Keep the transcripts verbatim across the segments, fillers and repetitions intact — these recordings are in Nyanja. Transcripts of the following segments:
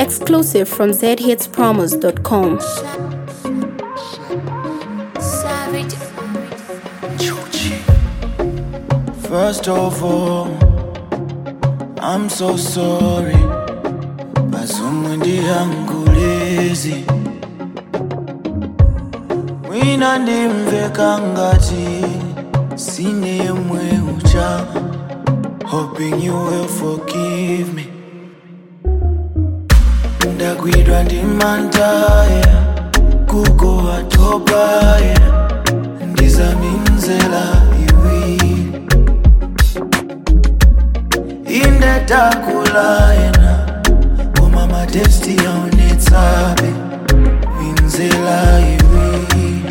Exclusive from z hits promos dot com. First of all, I'm so sorry. Bazumundi yangu lazy. Wina ndimveka ngati sine mwe ucha. Hoping you will forgive me. Ndagwidwa ndimantaya kuko atobaya ndizaminzela iwi indetakulayena koma madesti yaonetsabe minzela iwi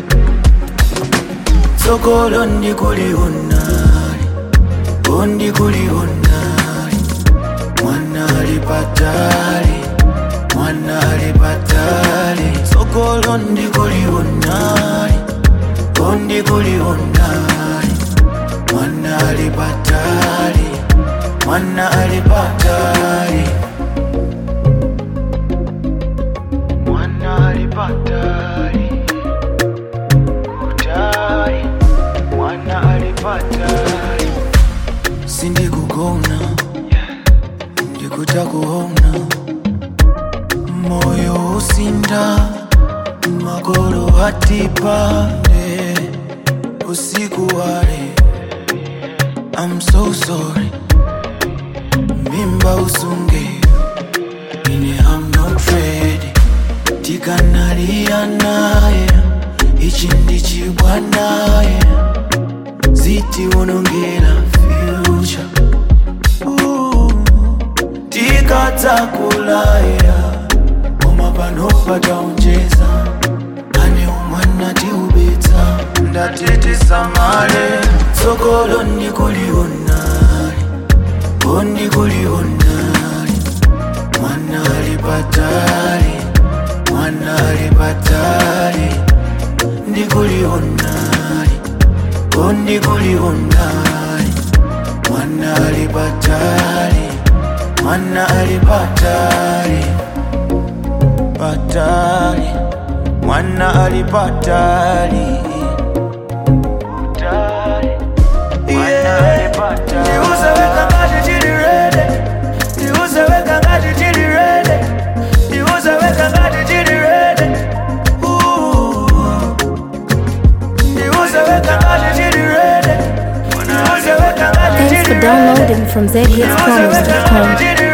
tsogolo ndikulionali ondikulionali mwana alipatali mwana alipatali tsogolo ndikulionali ondikulionali mwana alipatali mwana alipatali mwana alipatali kutali mwana alipatali sindikugona ndikutakuona moyo usinda magolo hatipande usiku wale I'm so sorry mimba usunge ine I'm not ready tikanalia naye ichi ndichibwa naye ziti wonongera future uh, tikatakulaya omapano pataunjeza ane umwana tiubetsa ndatitisamale tsogolo ndikulionali ondikulionali mwana alipatali mwana alipatali ndikulionali ondikulionali mwana alipatali mwana alipatali patali mwana alipatali ndiuzeweka ngati chilirede ndiuzeweka ngati chilirede ndiuzeweka ngati chilirede ndiuzeweka ngati chilirede ndiuzeweka ngati chilirede. Thanks for downloading from z hits promos dot com.